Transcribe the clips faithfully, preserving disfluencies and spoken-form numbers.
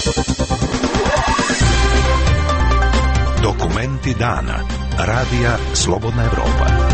Dokumenti dana. Radija Slobodna Evropa.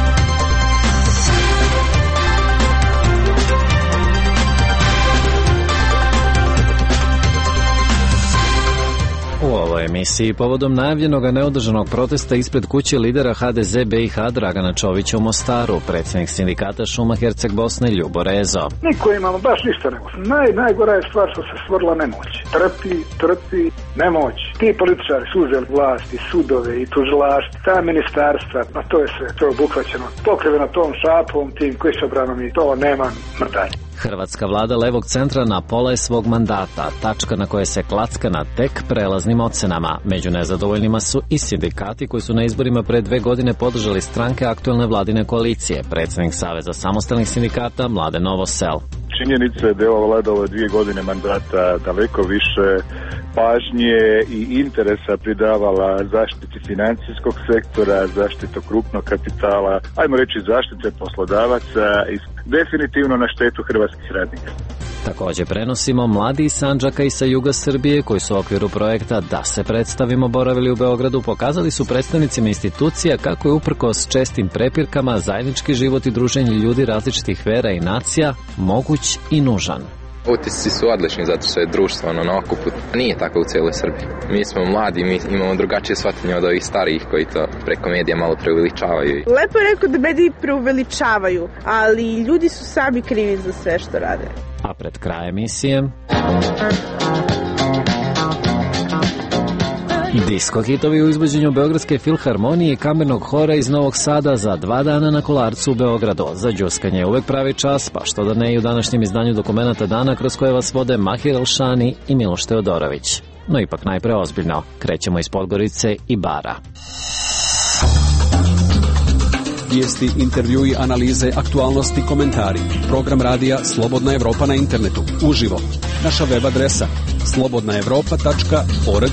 U ovoj emisiji povodom najavljenog neodržanog protesta ispred kuće lidera ha de ze be i ha Dragana Čovića u Mostaru, predsjednik sindikata Šuma Herceg Bosne Ljubo Rezo. Niko imamo baš ništa nego. Naj, najgora je stvar što se stvorila nemoć. Trpi, trpi, nemoć. Ti političari su uzeli vlast i sudove i tužilaštva, ta ministarstva, a to je sve, to je obuhvaćeno. Pokriveno tom šapom, tim kišobranom i to nema mrdanja. Hrvatska vlada levog centra na pola je svog mandata, tačka na koje se klacka na tek prelaznim ocenama. Među nezadovoljnima su i sindikati koji su na izborima pre dve godine podržali stranke aktuelne vladine koalicije, predsjednik Saveza samostalnih sindikata Mladen Novosel. Činjenica je da je ova vlada ove dvije godine mandata daleko više pažnje i interesa pridavala zaštiti financijskog sektora, zaštitu krupnog kapitala, ajmo reći zaštite poslodavaca i definitivno na štetu hrvatskih radnika. Također prenosimo mladi iz Sandžaka i sa juga Srbije koji su u okviru projekta Da se predstavimo boravili u Beogradu, pokazali su predstavnicima institucija kako je uprkos čestim prepirkama zajednički život i druženje ljudi različitih vera i nacija moguć i nužan. Utisci su odlični zato što je društvo ono, na okupu. Nije tako u cijeloj Srbiji. Mi smo mladi, mi imamo drugačije shvatanje od ovih starijih koji to preko medija malo preuveličavaju. Lepo je rekao da mediji preuveličavaju, ali ljudi su sami krivi za sve što rade. A pred krajem emisije... Disko hitovi u izvođenju Beogradske filharmonije i kamernog hora iz Novog Sada za dva dana na Kolarcu u Beogradu. Za đuskanje uvek pravi čas, pa što da ne i u današnjem izdanju Dokumenata dana kroz koje vas vode Mahir Elšani i Miloš Teodorović. No ipak najpre ozbiljno, krećemo iz Podgorice i Bara. Vijesti, intervjui, analize, aktualnosti, komentari. Program radija Slobodna Evropa na internetu. Uživo. Naša web adresa slobodna evropa tačka org.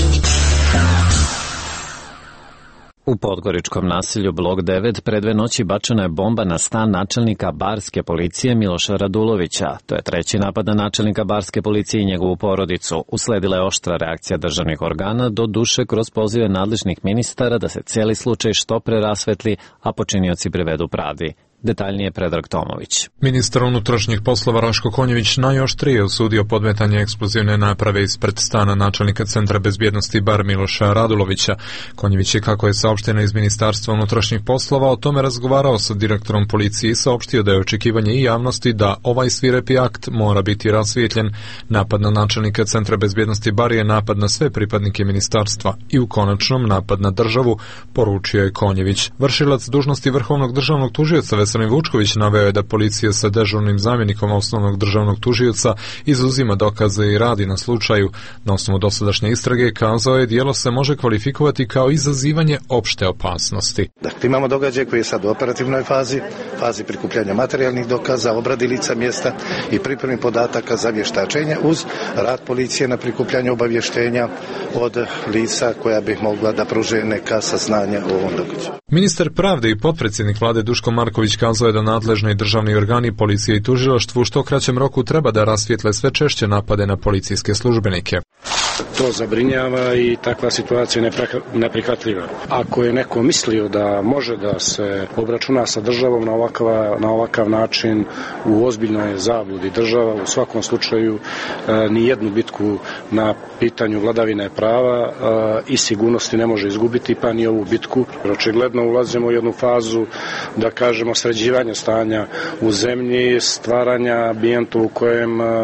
U podgoričkom naselju Blok devet pre dve noći bačena je bomba na stan načelnika barske policije Miloša Radulovića. To je treći napad na načelnika barske policije i njegovu porodicu. Usledila je oštra reakcija državnih organa, do duše kroz pozive nadležnih ministara da se cijeli slučaj što pre rasvetli, a počinioci privedu pravdi. Detaljnije Predrag Tomović. Ministar unutrašnjih poslova Raško Konjević najoštrije osudio podmetanje eksplozivne naprave ispred stana načelnika Centra bezbjednosti Bar Miloša Radulovića. Konjević je, kako je saopšteno iz Ministarstva unutrašnjih poslova, o tome razgovarao sa direktorom policije i saopštio da je očekivanje i javnosti da ovaj svirepi akt mora biti rasvijetljen. Napad na načelnika Centra bezbjednosti Bar je napad na sve pripadnike ministarstva i u konačnom napad na državu, poručio je Konjević. Vršilac dužnosti vrhovnog državnog tužioca Veselin Vučković naveo je da policija sa dežurnim zamjenikom osnovnog državnog tužioca izuzima dokaze i radi na slučaju. Na osnovu dosadašnje istrage kazao je djelo se može kvalifikovati kao izazivanje opšte opasnosti. Dakle, imamo događaj koji je sad u operativnoj fazi, fazi prikupljanja materijalnih dokaza, obradi lica mjesta i pripremi podataka za vještačenje uz rad policije na prikupljanju obavještenja od lica koja bi mogla da pruže neka saznanja o ovom događaju. Ministar pravde i potpredsjednik vlade Duško Marković kazao je da nadležni državni organi, policije i tužilaštvu u što kraćem roku treba da rasvijetle sve češće napade na policijske službenike. To zabrinjava i takva situacija je neprihvatljiva. Ako je neko mislio da može da se obračuna sa državom na ovakav, na ovakav način, u ozbiljnoj zabludi. Država u svakom slučaju e, ni jednu bitku na pitanju vladavine prava e, i sigurnosti ne može izgubiti, pa ni ovu bitku. Očigledno ulazimo u jednu fazu, da kažemo, sređivanja stanja u zemlji, stvaranja ambijenta u kojem e,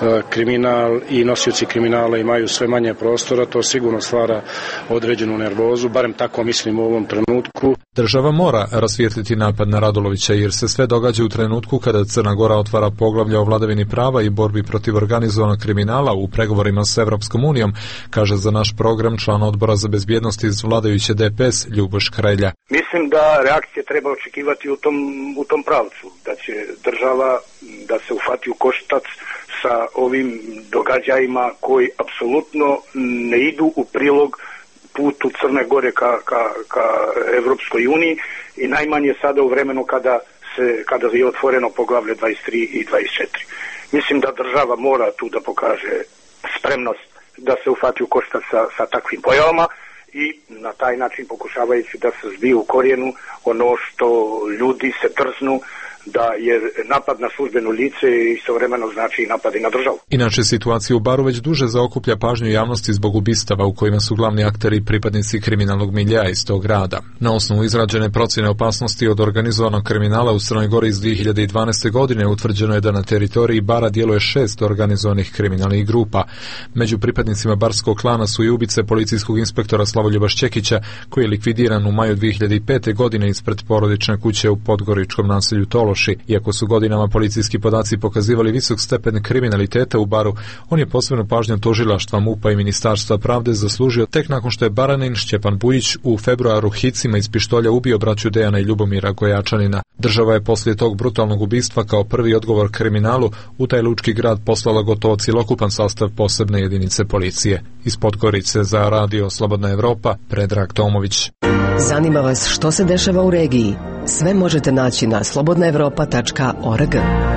kriminal i nosioci kriminala imaju sve manje prostora. To sigurno stvara određenu nervozu, barem tako mislim u ovom trenutku. Država mora rasvijetliti napad na Radulovića jer se sve događa u trenutku kada Crna Gora otvara poglavlja o vladavini prava i borbi protiv organizovanog kriminala u pregovorima s Evropskom unijom, kaže za naš program član odbora za bezbjednost iz vladajuće de pe es Ljuboš Krelja. Mislim da reakcije treba očekivati u tom, u tom pravcu, da će država da se ufati u koštac sa ovim događajima koji apsolutno ne idu u prilog putu Crne Gore ka, ka, ka Evropskoj uniji i najmanje sada u vremenu kada, se, kada je otvoreno poglavlje dvadeset tri i dvadeset četiri. Mislim da država mora tu da pokaže spremnost da se uhvati u koštac sa, sa takvim pojavama i na taj način pokušavajući da se zbije u korijenu ono što ljudi se trznu da je napad na službeno lice istovremeno znači napad i na državu. Inače, situacija u Baru već duže zaokuplja pažnju javnosti zbog ubistava u kojima su glavni akteri pripadnici kriminalnog miljeja iz tog grada. Na osnovu izrađene procjene opasnosti od organizovanog kriminala u Crnoj Gori iz dvije hiljade dvanaeste. godine utvrđeno je da na teritoriji Bara djeluje šest organizovanih kriminalnih grupa. Među pripadnicima barskog klana su i ubice policijskog inspektora Slavoljuba Šćekića, koji je likvidiran u maju dvije hiljade pete. godine ispred porodične kuće u podgoričkom naselju Tološ. Iako su godinama policijski podaci pokazivali visok stepen kriminaliteta u Baru, on je posebnu pažnju tužilaštva MUP-a i Ministarstva pravde zaslužio tek nakon što je Baranin Šćepan Bujić u februaru hicima iz pištolja ubio braću Dejana i Ljubomira Gojačanina. Država je poslije tog brutalnog ubistva kao prvi odgovor kriminalu u taj lučki grad poslala gotovo cjelokupan sastav posebne jedinice policije. Iz Podgorice za Radio Slobodna Evropa, Predrag Tomović. Zanima vas što se dešava u regiji? Sve možete naći na slobodna evropa tačka org.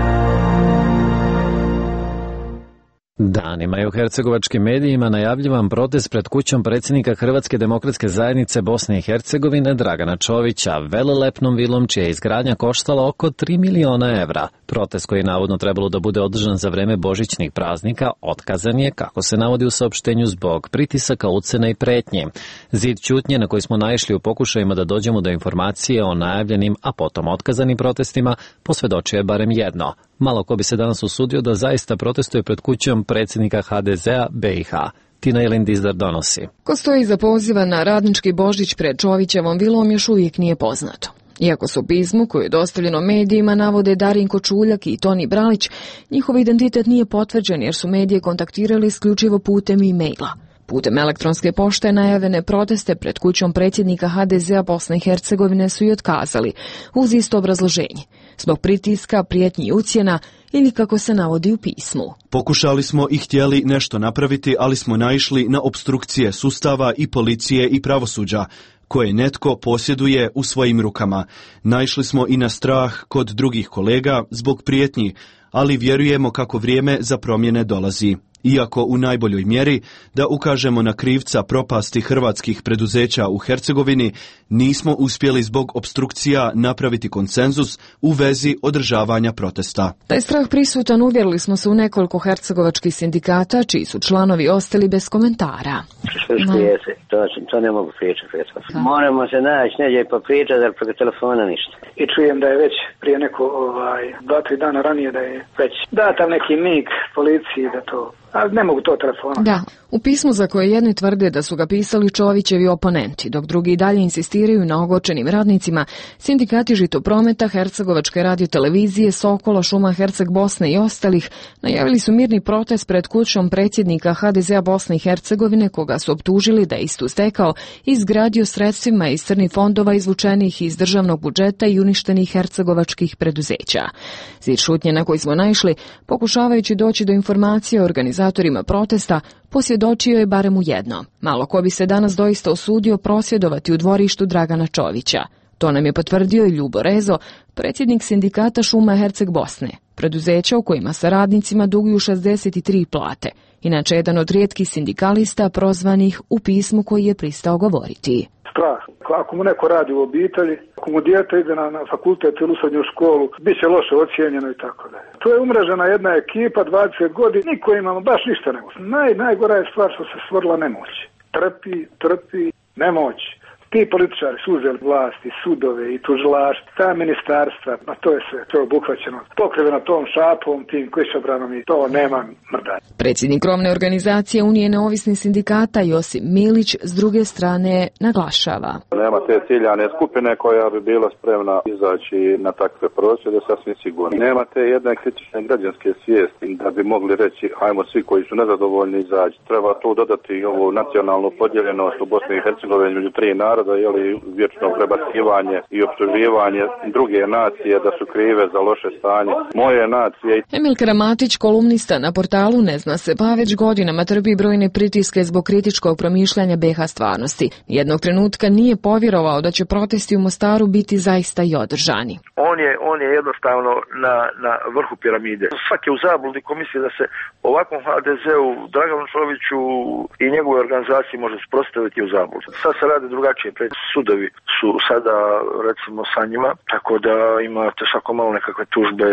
Danima je u hercegovačkim medijima najavljivan protest pred kućom predsjednika Hrvatske demokratske zajednice Bosne i Hercegovine Dragana Čovića, velelepnom vilom čija je izgradnja koštala oko tri miliona evra. Protest koji je navodno trebalo da bude održan za vreme božićnih praznika otkazan je, kako se navodi u saopštenju, zbog pritisaka, ucena i pretnje. Zid ćutnje na koji smo naišli u pokušajima da dođemo do informacije o najavljenim, a potom otkazanim protestima, posvjedočio je barem jedno. Malo ko bi se danas usudio da zaista protestuje pred kućom predsjednika ha de zea be i ha. Tina Jelindizdar donosi. Ko stoji iza poziva na radnički Božić pred Čovićevom vilom još uvijek nije poznato. Iako su u pismu koje je dostavljeno medijima navode Darinko Čuljak i Toni Bralić, njihov identitet nije potvrđen jer su medije kontaktirali isključivo putem e-maila. Putem elektronske pošte najavljene proteste pred kućom predsjednika ha de zea Bosne i Hercegovine su i otkazali, uz isto obrazloženje, zbog pritiska, prijetnji i ucjena ili kako se navodi u pismu. Pokušali smo i htjeli nešto napraviti, ali smo naišli na opstrukcije sustava i policije i pravosuđa, koje netko posjeduje u svojim rukama. Naišli smo i na strah kod drugih kolega zbog prijetnji, ali vjerujemo kako vrijeme za promjene dolazi. Iako u najboljoj mjeri da ukažemo na krivca propasti hrvatskih preduzeća u Hercegovini, nismo uspjeli zbog opstrukcija napraviti konsenzus u vezi održavanja protesta. Taj strah prisutan uvjerili smo se u nekoliko hercegovačkih sindikata, čiji su članovi ostali bez komentara. No. To, to ne mogu pričati. Moramo se naći negdje pa pričati, ali preko telefona ništa. I čujem da je već prije neko ovaj, dva, tri dana ranije da je već datav neki mig policiji da to... Ali ne mogu to telefona. Da, u pismu za koje jedni tvrde da su ga pisali Čovićevi oponenti, dok drugi dalje insistiraju na ogorčenim radnicima, sindikati Žitoprometa, Hercegovačke radiotelevizije, Sokola, Šuma Herceg Bosne i ostalih najavili su mirni protest pred kućom predsjednika ha de zea Bosne i Hercegovine, koga su optužili da je istu stekao i izgradio sredstvima iz crnih fondova izvučenih iz državnog budžeta i uništenih hercegovačkih preduzeća. Zid šutnje na koji smo naišli, pokušavajući doći do informacije o organizatorima protesta, posvjedočio je barem u jedno. Malo ko bi se danas doista osudio prosvjedovati u dvorištu Dragana Čovića. To nam je potvrdio i Ljubo Rezo, predsjednik sindikata Šuma Herceg Bosne, preduzeća u kojima sa radnicima duguju šezdeset tri plate. Inače, jedan od rijetkih sindikalista prozvanih u pismu koji je pristao govoriti. Strah. Ako mu neko radi u obitelji, ako mu dijete ide na, na fakultet ili u srednju školu, bit će loše ocijenjeno i tako dalje. To je umrežena jedna ekipa, dvadeset godina, niko imamo baš ništa ne može. Naj, najgora je stvar što se stvorila nemoć. Trpi, trpi, nemoć. Ti političari su uzeli vlasti, sudove i tužilaštva, ta ministarstva, a to je sve, to je obuhvaćeno. Pokriveno tom šapom, tim kišobranom i to nema mrdanja. Predsjednik krovne organizacije Unije neovisnih sindikata Josip Milić s druge strane naglašava. Nema te ciljane skupine koja bi bila spremna izaći na takve prosvjede, sasvim sigurno. Nema te jedne kritične građanske svijesti da bi mogli reći ajmo svi koji su nezadovoljni izaći. Treba tu dodati i ovu nacionalnu podijeljenost u Bosni i Hercegovini među tri naroda. naroda, jeli, vječno prebacivanje i optuživanje druge nacije da su krive za loše stanje moje nacije. Emil Karamatić, kolumnista na portalu Ne zna se, pa već godinama trpi brojne pritiske zbog kritičkog promišljanja be ha stvarnosti. Jednog trenutka nije povjerovao da će protesti u Mostaru biti zaista i održani. On je, on je jednostavno na, na vrhu piramide. Svaki je u zabludi ko misli da se ovakvom ha de zeu, Draganu Čoviću i njegove organizacije može sprostaviti u zabludi. Sad se radi drugačije, pred sudovi su sada recimo sa njima, tako da imate svako malo nekakve tužbe,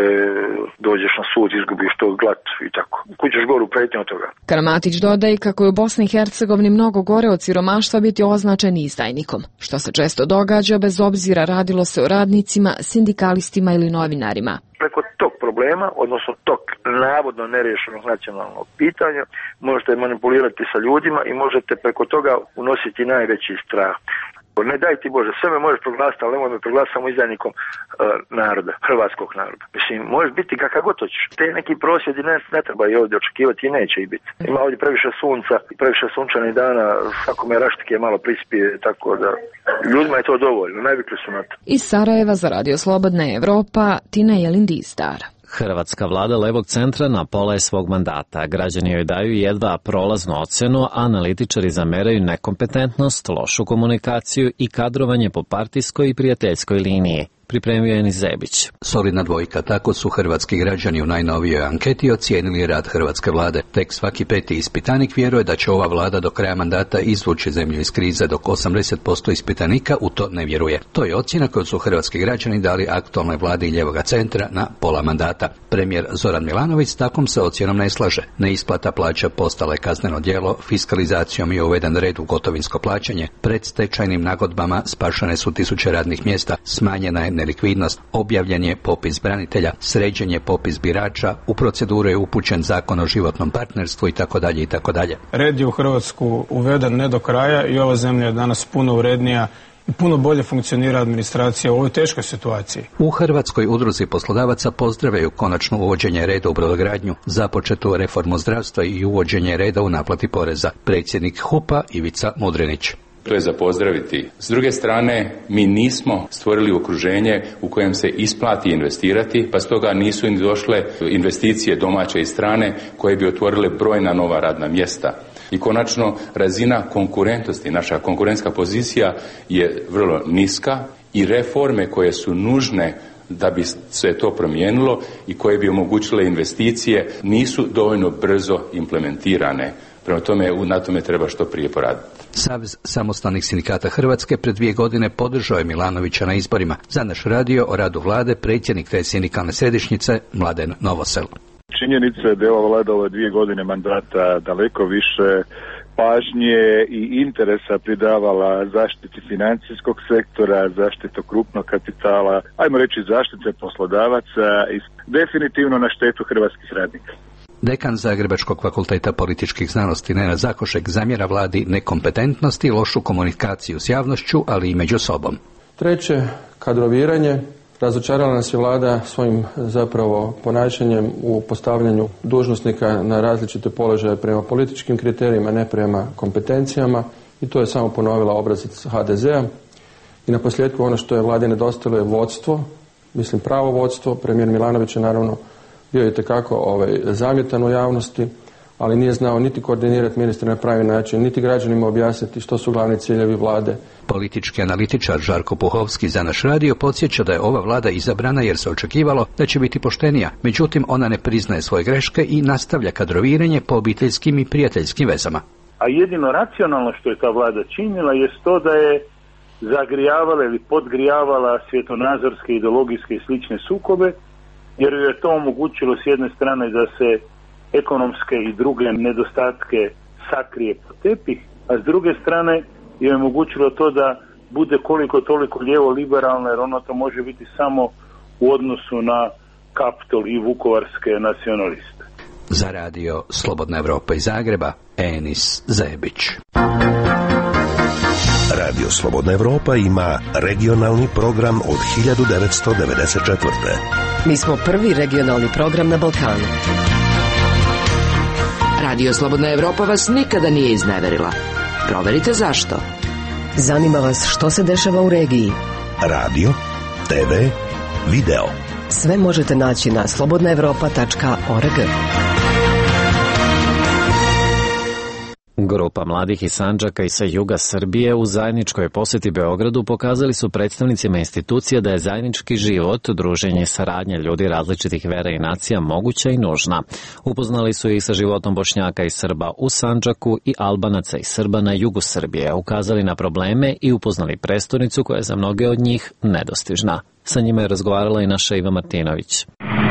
dođeš na sud, izgubiš to glat i tako. Kućeš goru pretnje od toga. Karamatić dodaje kako je u Bosni i Hercegovini mnogo gore od siromaštva biti označen izdajnikom, što se često događa bez obzira radilo se o radnicima, sindikalistima ili novinarima. Preko tog problema, odnosno tog navodno nerješenog nacionalnog pitanja, možete manipulirati sa ljudima i možete preko toga unositi najveći strah. Ne daj ti Bože, sve me možeš proglasiti, ali nemoj me proglasiti samo izdajnikom uh, naroda, hrvatskog naroda. Mislim, možeš biti kakav god hoćeš. Te neki prosvjedi ne, ne treba i ovdje očekivati i neće i biti. Ima ovdje previše sunca, previše sunčanih dana, svakome raštike malo prispije, tako da ljudima je to dovoljno, najvikli su na to. Iz Sarajeva za Radio Slobodna Evropa, Tina Jelindistar. Hrvatska vlada levog centra na pola je svog mandata. Građani joj daju jedva prolaznu ocenu, a analitičari zameraju nekompetentnost, lošu komunikaciju i kadrovanje po partijskoj i prijateljskoj liniji. Pripremio je Nizebić. Solidna dvojka, tako su hrvatski građani u najnovijoj anketi ocijenili rad hrvatske vlade. Tek svaki peti ispitanik vjeruje da će ova vlada do kraja mandata izvući zemlju iz krize, dok osamdeset posto ispitanika u to ne vjeruje. To je ocjena koju su hrvatski građani dali aktualnoj vladi ljevoga centra na pola mandata. Premijer Zoran Milanović s takvom se ocjenom ne slaže. Neisplata plaća postala je kazneno djelo, fiskalizacijom je uveden red u gotovinsko plaćanje, predstečajnim nagodbama spašene su tisuće radnih mjesta, smanjena je nelikvidnost, objavljen je popis branitelja, sređen je popis birača, u proceduru je upućen zakon o životnom partnerstvu i tako dalje i tako dalje. Red je u Hrvatsku uveden ne do kraja i ova zemlja je danas puno urednija i puno bolje funkcionira administracija u ovoj teškoj situaciji. U Hrvatskoj udruzi poslodavaca pozdravljaju konačno uvođenje reda u brodogradnju, započetu reformu zdravstva i uvođenje reda u naplati poreza. Predsjednik HUP-a Ivica Mudrinić. To je za pozdraviti. S druge strane, mi nismo stvorili okruženje u kojem se isplati investirati, pa stoga nisu ni došle investicije domaće i strane koje bi otvorile brojna nova radna mjesta. I konačno, razina konkurentnosti, naša konkurentska pozicija je vrlo niska i reforme koje su nužne da bi se to promijenilo i koje bi omogućile investicije nisu dovoljno brzo implementirane. Prema tome, na tome treba što prije poraditi. Savez samostalnih sindikata Hrvatske pred dvije godine podržao je Milanovića na izborima. Za naš radio o radu vlade predsjednik te sindikalne središnjice Mladen Novosel. Činjenica je da je ova vlada ove dvije godine mandata daleko više pažnje i interesa pridavala zaštiti financijskog sektora, zaštitu krupnog kapitala, ajmo reći zaštite poslodavaca i definitivno na štetu hrvatskih radnika. Dekan Zagrebačkog fakulteta političkih znanosti Nenad Zakošek zamjera vladi nekompetentnost i lošu komunikaciju s javnošću, ali i među sobom. Treće, kadroviranje. Razočarala nas je vlada svojim zapravo ponašanjem u postavljanju dužnosnika na različite položaje prema političkim kriterijima, ne prema kompetencijama, i to je samo ponovila obrazac ha de zea. I na posljedku ono što je vladi nedostajalo je vodstvo, mislim pravo vodstvo. Premijer Milanović je naravno bio je itekako ovaj, zamjetan u javnosti, ali nije znao niti koordinirati ministre na pravi način, niti građanima objasniti što su glavni ciljevi vlade. Politički analitičar Žarko Puhovski za naš radio podsjeća da je ova vlada izabrana jer se očekivalo da će biti poštenija. Međutim, ona ne priznaje svoje greške i nastavlja kadroviranje po obiteljskim i prijateljskim vezama. A jedino racionalno što je ta vlada činila je to da je zagrijavala ili podgrijavala svjetonazorske, ideologijske i slične sukobe, jer ju je to omogućilo s jedne strane da se ekonomske i druge nedostatke sakrije pod tepih, a s druge strane je omogućilo to da bude koliko toliko lijevo-liberalno, jer ono to može biti samo u odnosu na Kaptol i vukovarske nacionaliste. Za radio Slobodna Evropa iz Zagreba, Enis Zebić. Radio Slobodna Evropa ima regionalni program od hiljadu devetsto devedeset četvrte. Mi smo prvi regionalni program na Balkanu. Radio Slobodna Evropa vas nikada nije izneverila. Proverite zašto. Zanima vas što se dešava u regiji? Radio, te ve, video. Sve možete naći na slobodna evropa tačka org. Grupa mladih iz Sandžaka i sa juga Srbije u zajedničkoj poseti Beogradu pokazali su predstavnicima institucija da je zajednički život, druženje i saradnja ljudi različitih vera i nacija moguća i nužna. Upoznali su ih sa životom Bošnjaka i Srba u Sandžaku i Albanaca i Srba na jugu Srbije, ukazali na probleme i upoznali prestonicu koja je za mnoge od njih nedostižna. Sa njima je razgovarala i naša Iva Martinović.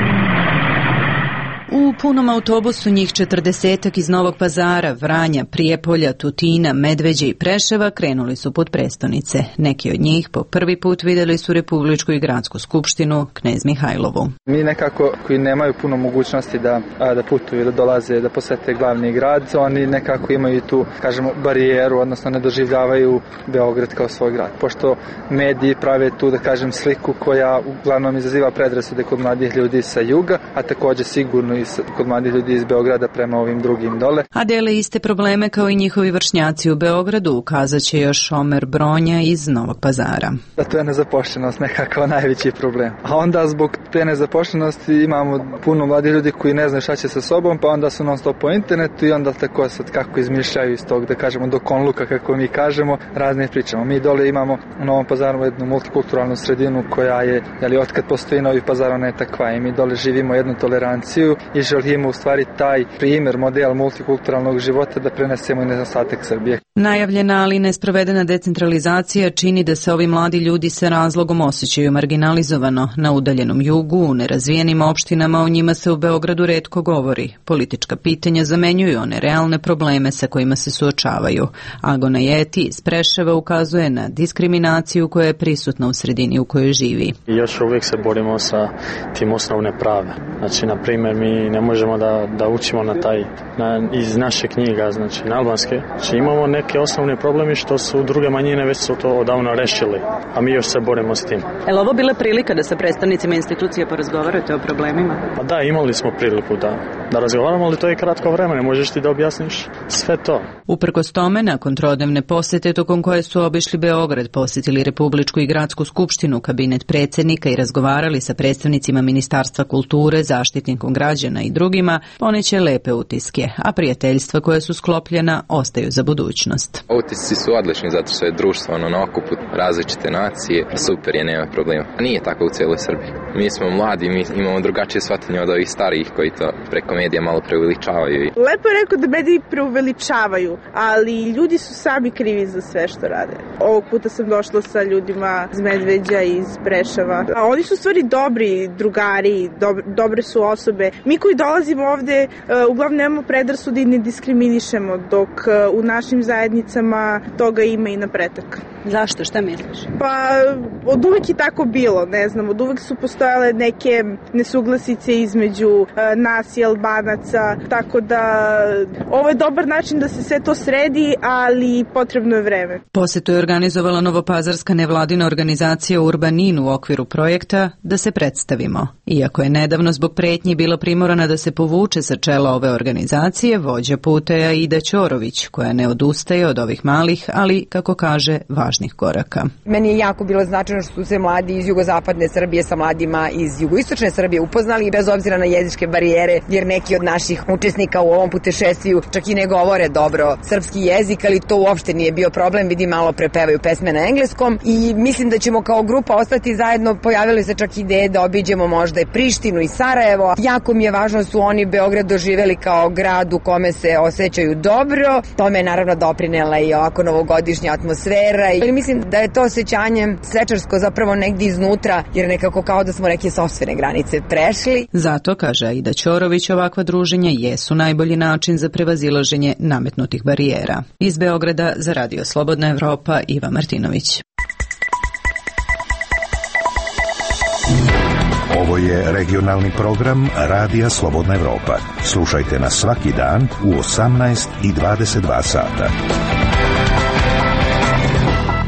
U punom autobusu njih četrdesetak iz Novog Pazara, Vranja, Prijepolja, Tutina, Medveđe i Preševa krenuli su put prestonice. Neki od njih po prvi put videli su Republičku i gradsku skupštinu, Knez Mihajlovu. Mi nekako koji nemaju puno mogućnosti da, da putuju, da dolaze, da posete glavni grad, oni nekako imaju tu, kažemo, barijeru, odnosno ne doživljavaju Beograd kao svoj grad. Pošto mediji prave tu, da kažem, sliku koja uglavnom izaziva predrasude kod mladih ljudi sa juga, a takođe sigurno i kod mladih ljudi iz Beograda prema ovim drugim dole. A dele iste probleme kao i njihovi vršnjaci u Beogradu, ukazat će još Omer Bronja iz Novog Pazara. Da to je nezapošljenost nekako najveći problem. A onda zbog te nezapošljenosti imamo puno mladih ljudi koji ne znaju šta će sa sobom, pa onda su non stop po internetu i onda tako sad kako izmišljaju iz tog, da kažemo, do konluka, kako mi kažemo, razne pričamo. Mi dole imamo u Novom Pazaru jednu multikulturalnu sredinu koja je, jeli, otkad postoji Novi Pazar, ona je takva i mi dole živimo jednu toleranciju i želimo u stvari taj primjer, model multikulturalnog života da prenesemo i na ostatak Srbije. Najavljena, ali nesprovedena decentralizacija čini da se ovi mladi ljudi sa razlogom osjećaju marginalizovano. Na udaljenom jugu, u nerazvijenim opštinama, o njima se u Beogradu retko govori. Politička pitanja zamenjuju one realne probleme sa kojima se suočavaju. Agona Jeti iz Preševa ukazuje na diskriminaciju koja je prisutna u sredini u kojoj živi. I još uvijek se borimo sa tim osnovne prave. Znači, na primjer, mi ne možemo da, da učimo na taj, na, iz naše knjiga, znači na albanske. Znači, imamo neke osnovne probleme što su druge manjine već su to odavno rešili, a mi još se borimo s tim. Je li ovo bila prilika da sa predstavnicima institucija porazgovarate o problemima? Pa da, imali smo priliku da, da razgovaramo, ali to je kratko vremena, možeš ti da objasniš sve to. Uprkos tome, nakon trodnevne posete tokom koje su obišli Beograd, posjetili Republičku i gradsku skupštinu, kabinet predsjednika i razgovarali sa predstavnicima Ministarstva kulture, zaštitnikom građana i drugima, poneće lepe utiske, a prijateljstva koja su sklopljena ostaju za budućnost. Utisci su odlični zato što je društvo ono na okupu različite nacije, super je, nema problema. Nije tako u cijeloj Srbiji. Mi smo mladi, mi imamo drugačije shvatanje od ovih starijih koji to preko medija malo preuveličavaju. Lepo je rekao da mediji preuveličavaju, ali ljudi su sami krivi za sve što rade. Ovog puta sam došla sa ljudima iz Medveđa i iz Preševa. A oni su stvari dobri drugari, dob dobre su osobe. Mi koji dolazimo ovde uh, uglavnom nemamo predrasude i ne diskriminišemo, dok uh, u našim zajednicama toga ima i na pretek. Zašto? Šta misliš? Pa od uvek je tako bilo, ne znam, od uvek su postojale neke nesuglasice između uh, nas i Albanaca, tako da ovo je dobar način da se sve to sredi, ali potrebno je vreme. Posetu je organizovala novopazarska nevladina organizacija Urbanin u okviru projekta Da se predstavimo. Iako je nedavno zbog pretnji bila primorana da se povuče sa čela ove organizacije, vođa puteja Ida Ćorović, koja ne odustaje od ovih malih, ali, kako kaže, važnih koraka. Meni je jako bilo značajno što su se mladi iz jugozapadne Srbije sa mladima iz jugoistočne Srbije upoznali, bez obzira na jezičke barijere, jer neki od naših učesnika u ovom putešestviju čak i ne govore dobro srpski jezik, ali to uopšte nije bio problem, vidim malo prepevaju pesme na engleskom i mislim da ćemo kao grupa ostati zajedno. Pojavile se čak ideje da obiđemo možda i Prištinu i Sarajevo. Jako mi je važno su oni Beograd doživeli kao grad u kome se osjećaju dobro. Tome je naravno doprinela i ovako novogodišnja atmosfera. Ali mislim da je to osjećanje svečarsko zapravo negdje iznutra, jer nekako kao da smo neke sopstvene granice prešli. Zato, kaže Aida Ćorović, ovakva druženja jesu najbolji način za prevazilaženje nametnutih barijera. Iz Beograda za Radio Slobodna Evropa, Iva Martinović. Ovo je regionalni program Radija Slobodna Evropa. Slušajte nas svaki dan u osamnaest i dvadeset dva sata.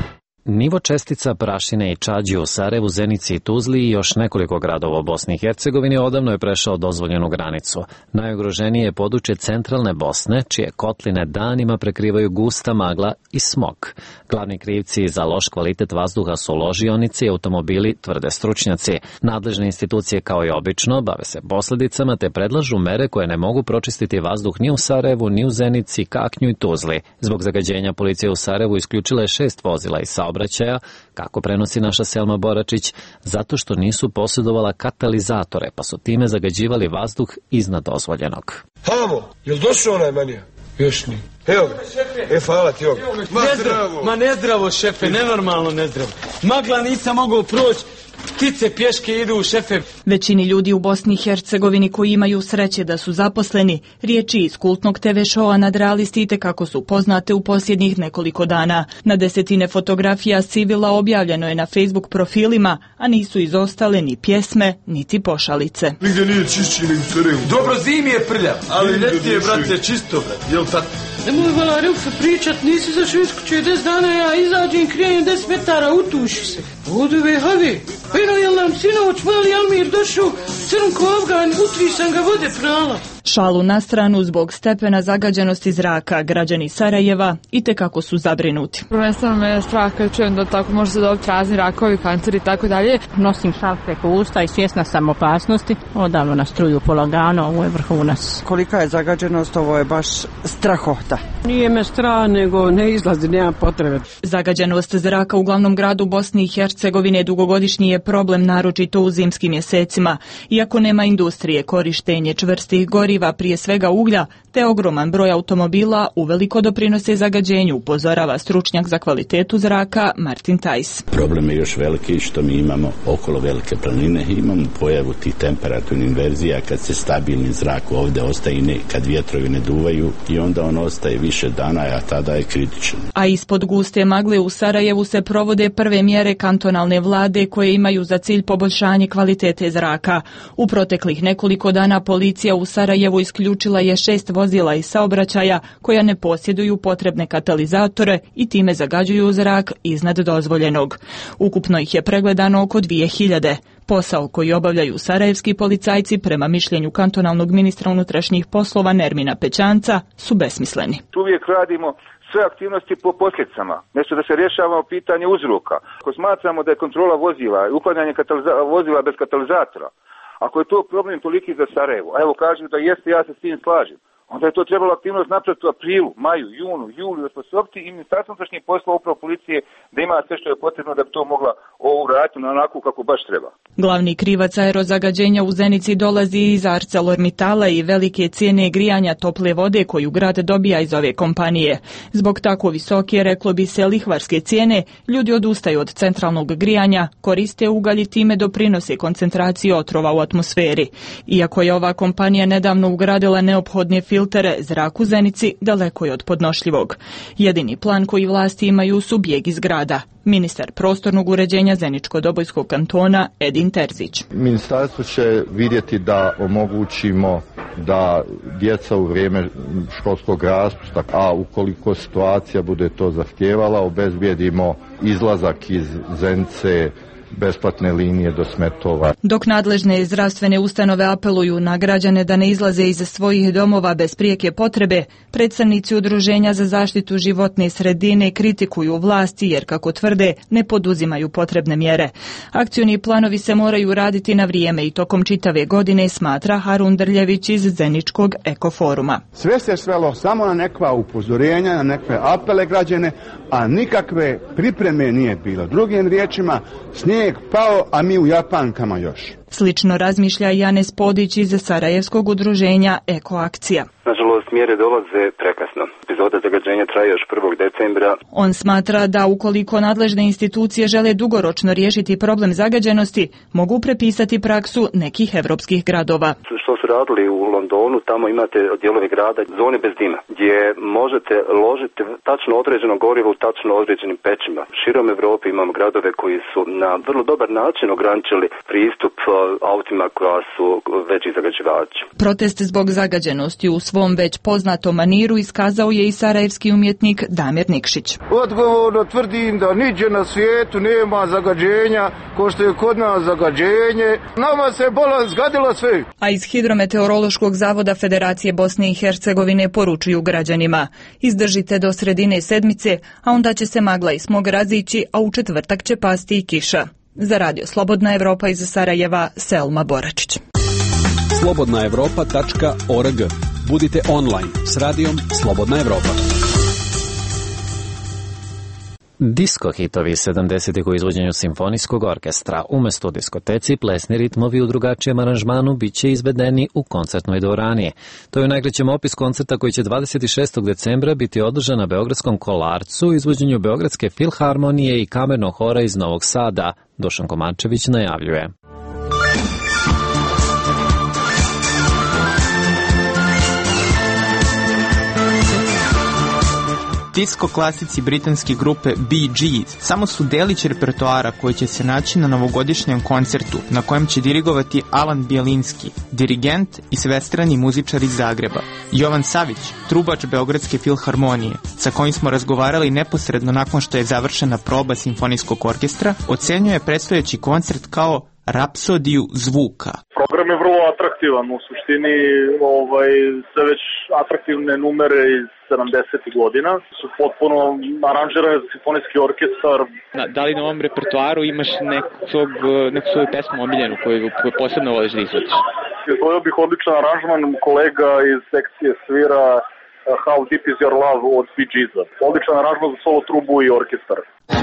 Nivo čestica prašine i čađi u Sarajevu, Zenici i Tuzli i još nekoliko gradova u Bosni i Hercegovini odavno je prešao dozvoljenu granicu. Najugroženije je područje centralne Bosne, čije kotline danima prekrivaju gusta magla i smog. Glavni krivci za loš kvalitet vazduha su ložionici i automobili, tvrde stručnjaci. Nadležne institucije kao i obično bave se posljedicama te predlažu mere koje ne mogu pročistiti vazduh ni u Sarajevu, ni u Zenici, Kaknju i Tuzli. Zbog zagađenja policija u Sarajevu isključila je šest vozila iz saobraćaja, kako prenosi naša Selma Boračić, zato što nisu posjedovala katalizatore, pa su time zagađivali vazduh iznad dozvoljenog. Hamo, jel došao onaj manija? Još ni. Evo ga. E, hvala ti, evo ga. Ma nezdravo. Ma nezdravo, šefe, nenormalno nezdravo. Magla nisam mogao proći. Ptice pješke idu, šefe. Većini ljudi u Bosni i Hercegovini koji imaju sreće da su zaposleni, riječi iz kultnog te ve šoua Nadrealisti itekako su poznate u posljednjih nekoliko dana. Na desetine fotografija civila objavljeno je na Facebook profilima, a nisu izostale ni pjesme, niti pošalice. Nigdje nije čišći ni u Sarajevu. Dobro, zimi je prljav, ali ljeti je, brate, čisto, brate, jel tako? Nemoj vala Reufe pričat, nisi zašao iskućuje des dana, ja izađem, krijem des metara, utuši se. Ovdje ve havi, eno jel nam sinoć mali Almir došao, crn ko Afgan, utri sam ga vode prala. Šalu na stranu, zbog stepena zagađenosti zraka, građani Sarajeva itekako su zabrinuti. Prvenstveno me je strah kad čujem da tako može se dobiti razni rakovi, kanceri i tako dalje. Nosim šal preko usta i svjesna sam opasnosti. Odavno na struju polagano, ovo je vrhunac. Kolika je zagađenost, ovo je baš strahota. Nije me strah, nego ne izlazi, nema potrebe. Zagađenost zraka u glavnom gradu Bosni i Hercegovine dugogodišnji je problem, naročito u zimskim mjesecima. Iako nema industrije, korištenje čvrstih goriva, prije svega uglja, te ogroman broj automobila uveliko doprinose zagađenju, upozorava stručnjak za kvalitetu zraka Martin Tajs. Problem je još veliki što mi imamo okolo velike planine, imamo pojavu tih temperaturnih inverzija kad se stabilni zrak ovdje ostaje, ne, kad vjetrovi ne duvaju i onda on ostaje više dana, a tada je kritičan. A ispod guste magle u Sarajevu se provode prve mjere kantonalne vlade koje imaju za cilj poboljšanje kvalitete zraka. U proteklih nekoliko dana policija u Sarajevu isključila je šest vozila iz saobraćaja koja ne posjeduju potrebne katalizatore i time zagađuju zrak iznad dozvoljenog. Ukupno ih je pregledano oko dvije hiljade. Posao koji obavljaju sarajevski policajci prema mišljenju kantonalnog ministra unutrašnjih poslova Nermina Pećanca su besmisleni. Uvijek radimo sve aktivnosti po posljedicama, nešto da se rješavamo pitanje uzroka. Ako smatramo da je kontrola vozila i uklanjanje vozila bez katalizatora, ako je to problem toliki za Sarajevo, a evo kažem da jeste, ja se s tim slažem, onda je to trebalo aktivnost napraviti u aprilu, maju, junu, juliju, osposobiti i Ministarstvo unutrašnjih poslova, upravo policije, da ima sve što je potrebno da bi to mogla ovo uraditi na onako kako baš treba. Glavni krivac aerozagađenja u Zenici dolazi iz ArcelorMittala i velike cijene grijanja tople vode koju grad dobija iz ove kompanije. Zbog tako visoke, reklo bi se, lihvarske cijene, ljudi odustaju od centralnog grijanja, koriste ugalj i time doprinose koncentraciji otrova u atmosferi. Iako je ova kompanija nedavno ugradila neophodne filtere, zrak u Zenici daleko je od podnošljivog. Jedini plan koji vlasti imaju su bijeg iz grada. Ministar prostornog uređenja Zeničko-Dobojskog kantona Edin Terzić. Ministarstvo će vidjeti da omogućimo da djeca u vrijeme školskog raspusta, a ukoliko situacija bude to zahtijevala, obezbijedimo izlazak iz Zenice, besplatne linije do Smetova. Dok nadležne zdravstvene ustanove apeluju na građane da ne izlaze iz svojih domova bez prijeke potrebe, predstavnici Udruženja za zaštitu životne sredine kritikuju vlasti jer, kako tvrde, ne poduzimaju potrebne mjere. Akcioni planovi se moraju raditi na vrijeme i tokom čitave godine, smatra Harun Drljević iz Zeničkog ekoforuma. Sve se svelo samo na nekva upozorenja, na nekve apele građane, a nikakve pripreme nije bilo. Drugim riječima, snijeg pao, a mi u Japankama još. Slično razmišlja Janez Podić iz Sarajevskog udruženja Ekoakcija. Nažalost, mjere dolaze prekasno. Epizoda zagađenja traje još prvog decembra. On smatra da ukoliko nadležne institucije žele dugoročno riješiti problem zagađenosti, mogu prepisati praksu nekih evropskih gradova. Što su radili u Londonu, tamo imate dijelovi grada, zone bez dima, gdje možete ložiti tačno određeno gorivo u tačno određenim pećima. Širom Evrope imamo gradove koji su na vrlo dobar način ograničili pristup autima koja su veći zagađivači. Protest zbog zagađenosti u svom već poznatom maniru iskazao je i sarajevski umjetnik Damir Nikšić. Odgovorno tvrdim da niđe na svijetu nema zagađenja ko što je kod nas zagađenje. Nama se bolan zgadilo sve. A iz Hidrometeorološkog zavoda Federacije Bosne i Hercegovine poručuju građanima: izdržite do sredine sedmice, a onda će se magla i smog razići, a u četvrtak će pasti i kiša. Za radio Slobodna Evropa iz Sarajeva, Selma Boračić. slobodna evropa tačka org. Budite online s radijom Slobodna Evropa. Disko hitovi sedamdesetih u izvođenju simfonijskog orkestra umesto u diskoteci, plesni ritmovi u drugačijem aranžmanu bit će izvedeni u koncertnoj dvorani. To je u najkraćem opis koncerta koji će dvadeset šestog decembra biti održan na Beogradskom Kolarcu u izvođenju Beogradske filharmonije i kamernog hora iz Novog Sada. Dušan Komarčević najavljuje. Disko klasici britanske grupe Bee Gees samo su delić repertoara koji će se naći na novogodišnjem koncertu na kojem će dirigovati Alan Bjelinski, dirigent i svestrani muzičar iz Zagreba. Jovan Savić, trubač Beogradske filharmonije, sa kojim smo razgovarali neposredno nakon što je završena proba simfonijskog orkestra, ocenjuje predstojeći koncert kao rapsodiju zvuka. Program je vrlo atraktivan, u suštini ovaj, sve već atraktivne numere iz sedamdesetih godina su potpuno aranžirane za simfonijski orkestar. Da, da li na ovom repertoaru imaš nekog, neku svoju pesmu omiljenu koju, koju posebno voliš da izvodiš? Izvodio bih odličan aranžman kolega iz sekcije svira How Deep Is Your Love od Bee Geesa. Odličan aranžman za solo trubu i orkestar.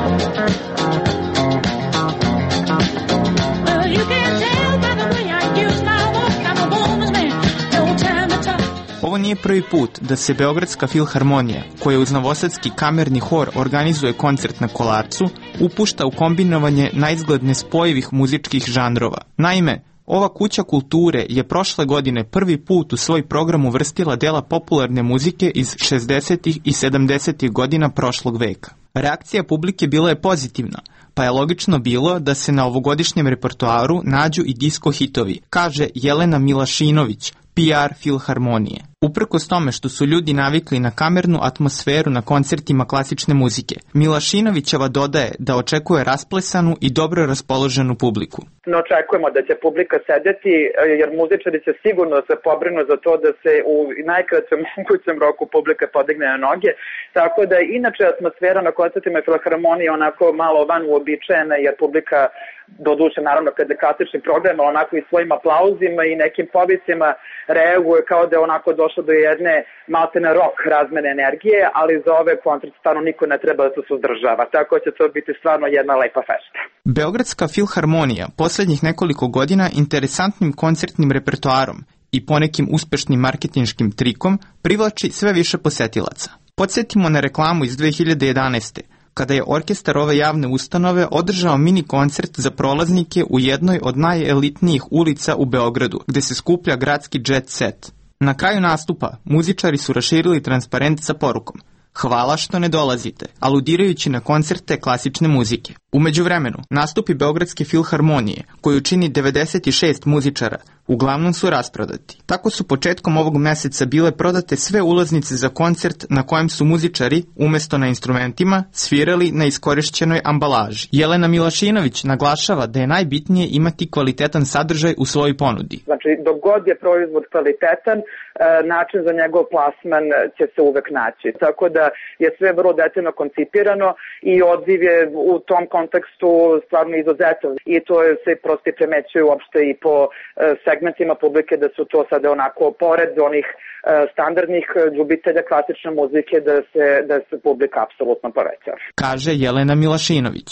Ovo nije prvi put da se Beogradska filharmonija, koja uz novosadski kamerni hor organizuje koncert na Kolarcu, upušta u kombinovanje naizgled nespojivih muzičkih žanrova. Naime, ova kuća kulture je prošle godine prvi put u svoj program uvrstila dela popularne muzike iz šezdesetih i sedamdesetih godina prošlog veka. Reakcija publike bila je pozitivna, pa je logično bilo da se na ovogodišnjem repertoaru nađu i disko hitovi, kaže Jelena Milašinović, P R filharmonije. Uprkos tome što su ljudi navikli na kamernu atmosferu na koncertima klasične muzike, Milašinovićeva dodaje da očekuje rasplesanu i dobro raspoloženu publiku. Ne očekujemo da će publika sedeti, jer muzičari će sigurno se pobrinu za to da se u najkraćem mogućem roku publika podigne na noge, tako da inače atmosfera na koncertima filharmonije onako malo van uobičajena, jer publika doduše naravno kada je klasični program, onako i svojim aplauzima i nekim povicima reaguje kao da je onako došlo do jedne maltene rock razmene energije, ali za ove koncert stvarno niko ne treba da se suzdržava, tako će to biti stvarno jedna lepa fešta. Beogradska filharmonija poslednjih nekoliko godina interesantnim koncertnim repertoarom i ponekim uspešnim marketinškim trikom privlači sve više posetilaca. Podsjetimo na reklamu iz dve hiljade jedanaeste. kada je orkestar ove javne ustanove održao mini koncert za prolaznike u jednoj od najelitnijih ulica u Beogradu, gde se skuplja gradski jet set. Na kraju nastupa muzičari su raširili transparent sa porukom "Hvala što ne dolazite", aludirajući na koncerte klasične muzike. U međuvremenu, nastupi Beogradske filharmonije, koju čini devedeset šest muzičara, uglavnom su rasprodati. Tako su početkom ovog meseca bile prodate sve ulaznice za koncert na kojem su muzičari, umesto na instrumentima, svirali na iskorišćenoj ambalaži. Jelena Milašinović naglašava da je najbitnije imati kvalitetan sadržaj u svojoj ponudi. Znači, dok god je proizvod kvalitetan, način za njegov plasman će se uvek naći. Tako da je sve vrlo detaljno koncipirano i odziv je u tom kontekstu stvarno izuzetan. I to se prosto primećuje uopšte i po segmentima publike da su to sada onako pored onih standardnih ljubitelja klasične muzike da se, da se publika apsolutno poveća. Kaže Jelena Milašinović.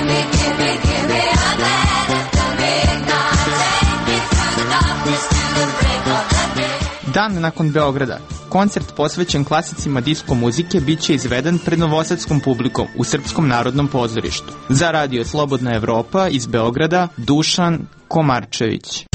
Dan nakon Beograda, koncert posvećen klasicima disko muzike biće izveden pred novosadskom publikom u Srpskom narodnom pozorištu. Za radio Slobodna Evropa iz Beograda, Dušan Komarčević.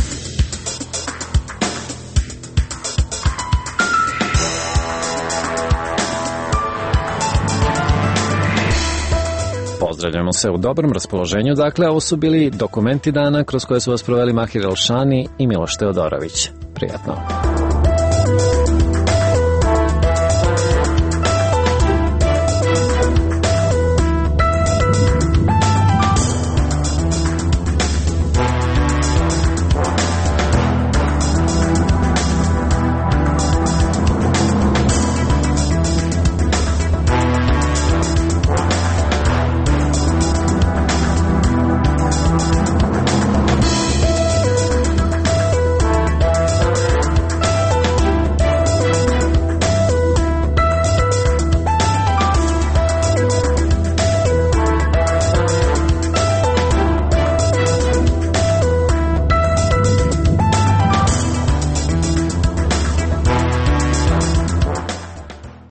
Pozdravljamo se u dobrom raspoloženju. Dakle, ovo su bili dokumenti dana kroz koje su vas proveli Mahir Elšani i Miloš Teodorović. Prijatno.